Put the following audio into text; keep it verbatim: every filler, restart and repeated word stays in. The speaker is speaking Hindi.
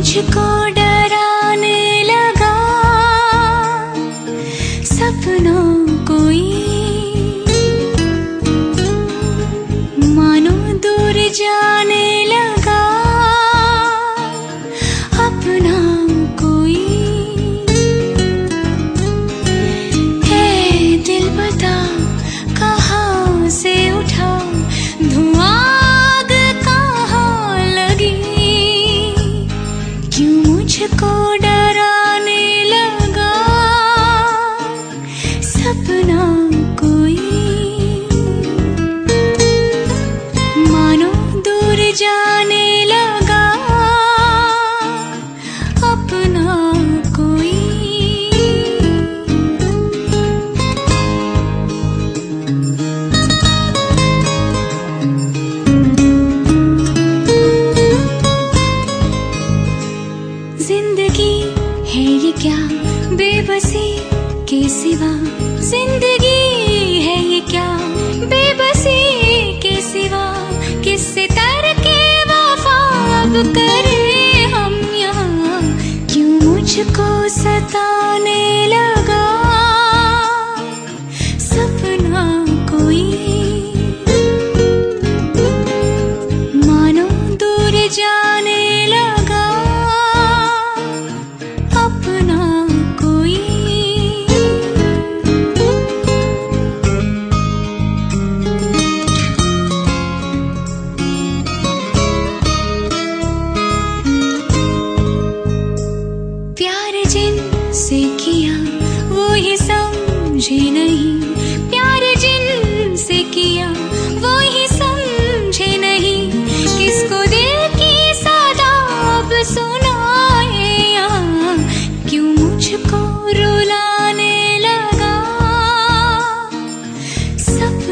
मुझको डराने लगा सपना कोई, मानो दूर जाने लगा अपना कोई। है दिल बता कहाँ से उठा धुआं, आग कहाँ लगी, क्यों मुझको डराने लगा सपना कोई, मानो दूर जाने लगा अपना कोई। जिंदगी है ये क्या बेबसी के सिवा, जिंदगी है ये क्या बेबसी के सिवा, किससे तरके वफा अब करे हम यहाँ, क्यों मुझको सताने लगा सपना कोई, मानो दूर जाने लगा अपना कोई। प्यार जिनसे किया वो ही समझे नहीं, प्यार जिनसे किया वो ही समझे नहीं, किसको दिल की सदा अब सुनाए यहाँ, क्यों मुझको रुलाने लगा सब